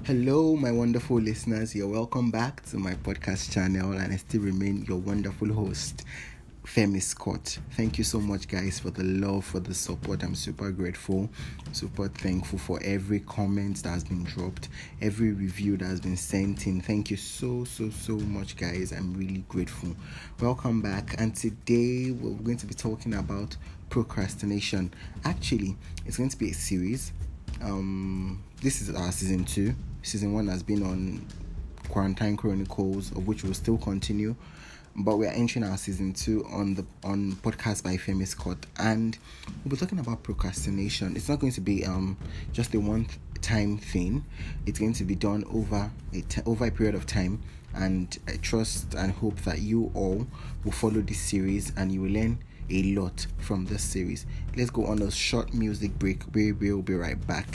Hello, my wonderful listeners. You're welcome back to my podcast channel, and I still remain your wonderful host, Femi Scott. Thank you so much, guys, for the love, for the support. I'm super grateful, super thankful for every comment that has been dropped, every review that has been sent in. Thank you so much, guys. I'm really grateful. Welcome back, and today we're going to be talking about procrastination. Actually, it's going to be a series. This is our season 2. Season 1 has been on Quarantine Chronicles, of which we'll still continue, but we're entering our season 2 on podcast by Femi Scott, and we'll be talking about procrastination. It's not going to be just a one-time thing. It's going to be done over a period of time, and I trust and hope that you all will follow this series and you will learn a lot from this series. Let's go on a short music break. We will be right back.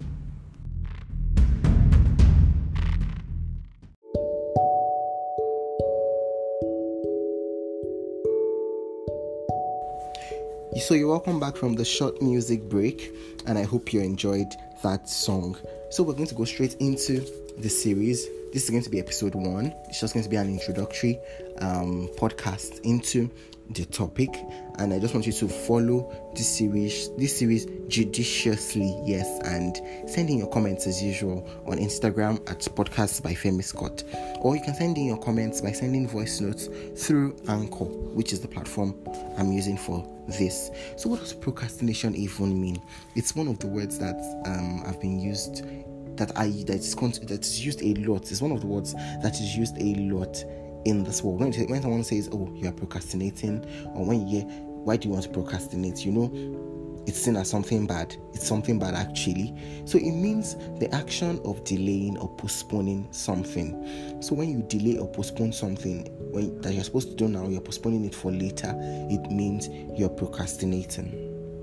So you're welcome back from the short music break, and I hope you enjoyed that song. So we're going to go straight into the series. This is going to be episode 1. It's just going to be an introductory podcast into the topic, and I just want you to follow this series judiciously, yes, and send in your comments as usual on Instagram at podcast by Femi Scott, or you can send in your comments by sending voice notes through Anchor, which is the platform I'm using for this. So what does procrastination even mean? It's one of the words that have been used that is used a lot. It's one of the words that is used a lot in this world. When someone says, "Oh, you are procrastinating," or when you hear, "Why do you want to procrastinate?" It's seen as something bad. It's something bad, actually. So it means the action of delaying or postponing something. So when you delay or postpone something that you're supposed to do now, you're postponing it for later, it means you're procrastinating.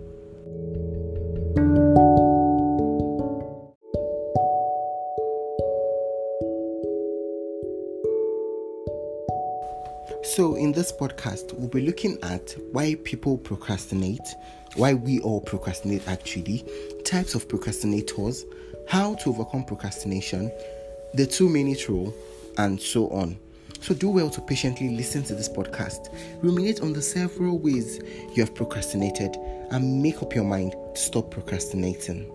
So in this podcast, we'll be looking at why people procrastinate, why we all procrastinate actually, types of procrastinators, how to overcome procrastination, the 2-minute rule, and so on. So do well to patiently listen to this podcast, ruminate on the several ways you have procrastinated, and make up your mind to stop procrastinating.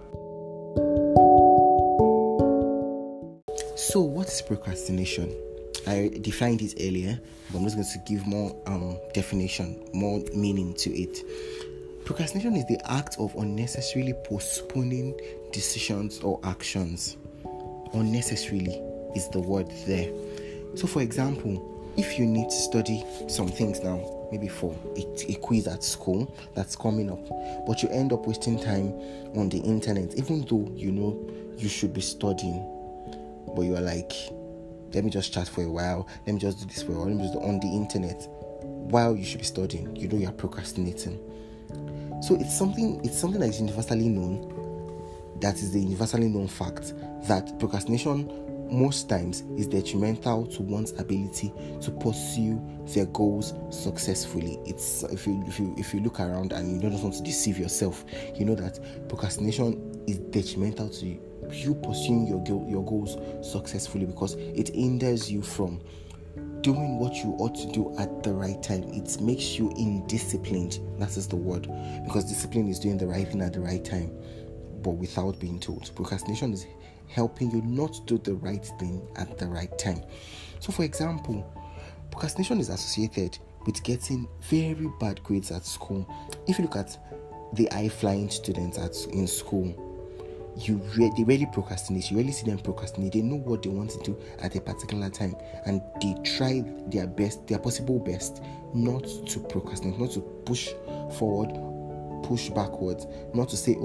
So what is procrastination? I defined it earlier, but I'm just going to give more definition, more meaning to it. Procrastination is the act of unnecessarily postponing decisions or actions. Unnecessarily is the word there. So for example, if you need to study some things now, maybe for a quiz at school that's coming up, but you end up wasting time on the internet, even though you know you should be studying, but you are like, let me just chat for a while, let me just do this for a while, let me just do on the internet while you should be studying. You are procrastinating. So it's something that is universally known, that is the universally known fact that procrastination most times is detrimental to one's ability to pursue their goals successfully. It's if you look around and you don't want to deceive yourself, you know that procrastination is detrimental to you pursuing your goals successfully, because it hinders you from doing what you ought to do at the right time. It makes you indisciplined. That is the word, because discipline is doing the right thing at the right time, but without being told. Procrastination is helping you not do the right thing at the right time. So for example, procrastination is associated with getting very bad grades at school. If you look at the high-flying students in school, they really procrastinate. You really see them procrastinate. They know what they want to do at a particular time, and they try their best, their possible best, not to procrastinate, not to push forward, push backwards, not to say,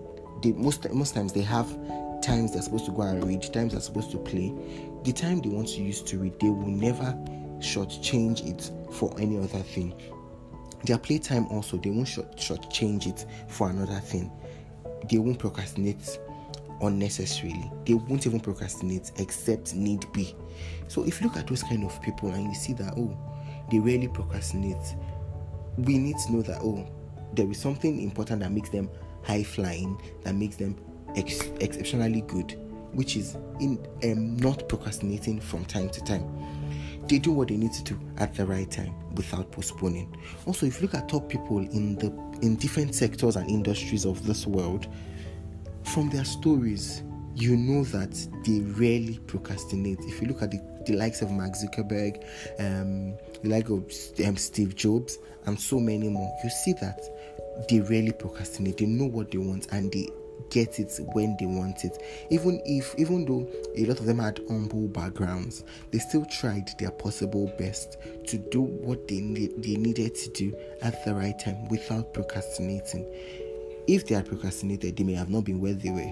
most times they have times they're supposed to go and read, times they're supposed to play. The time they want to use to read, they will never shortchange it for any other thing. Their playtime also, they won't shortchange it for another thing. They won't procrastinate unnecessarily. They won't even procrastinate except need be. So if you look at those kind of people and you see that, they rarely procrastinate, we need to know that, there is something important that makes them high flying, that makes them exceptionally good. which is in not procrastinating from time to time. They do what they need to do at the right time without postponing. Also, if you look at top people in different sectors and industries of this world, from their stories, you know that they rarely procrastinate. If you look at the likes of Mark Zuckerberg, the like of Steve Jobs, and so many more, you see that they rarely procrastinate. They know what they want and they get it when they want it. Even though a lot of them had humble backgrounds, they still tried their possible best to do what they needed to do at the right time without procrastinating. If they had procrastinated, they may have not been where they were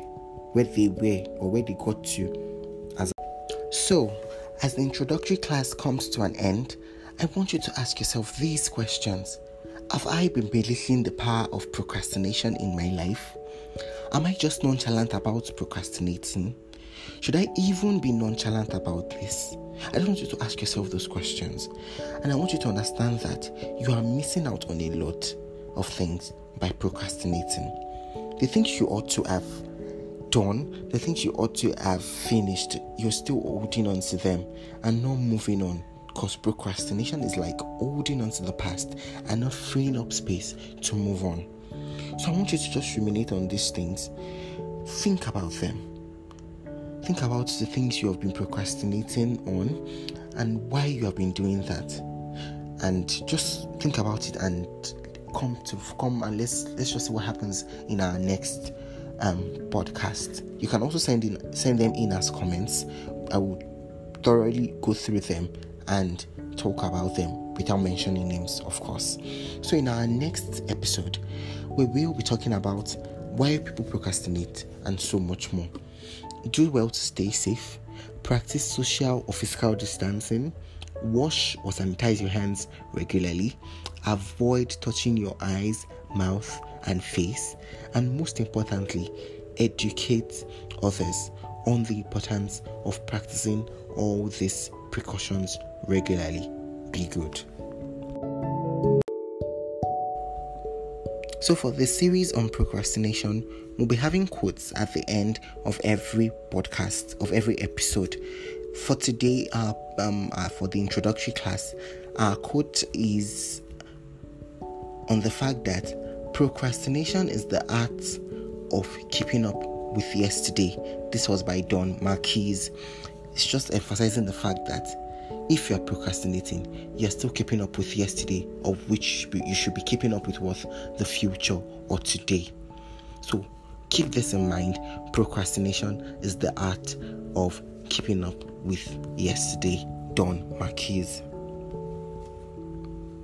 or where they got to. So, as the introductory class comes to an end, I want you to ask yourself these questions. Have I been belittling the power of procrastination in my life? Am I just nonchalant about procrastinating? Should I even be nonchalant about this? I just want you to ask yourself those questions. And I want you to understand that you are missing out on a lot of things by procrastinating. The things you ought to have done, the things you ought to have finished, you're still holding on to them and not moving on. Because procrastination is like holding on to the past and not freeing up space to move on. So I want you to just ruminate on these things. Think about them. Think about the things you have been procrastinating on and why you have been doing that. And just think about it and come and let's just see what happens in our next podcast. You can also send them in as comments. I will thoroughly go through them and talk about them without mentioning names, of course. So in our next episode, we will be talking about why people procrastinate and so much more. Do well to stay safe, practice social or physical distancing, wash or sanitize your hands regularly, avoid touching your eyes, mouth and face, and most importantly, educate others on the importance of practicing all these precautions regularly. Be good. So for the series on procrastination, we'll be having quotes at the end of every podcast, of every episode. For today, for the introductory class, our quote is on the fact that procrastination is the art of keeping up with yesterday. This was by Don Marquis. It's just emphasizing the fact that if you're procrastinating, you're still keeping up with yesterday, of which you should be keeping up with what the future or today. So keep this in mind. Procrastination is the art of keeping up with yesterday. Don Marquis.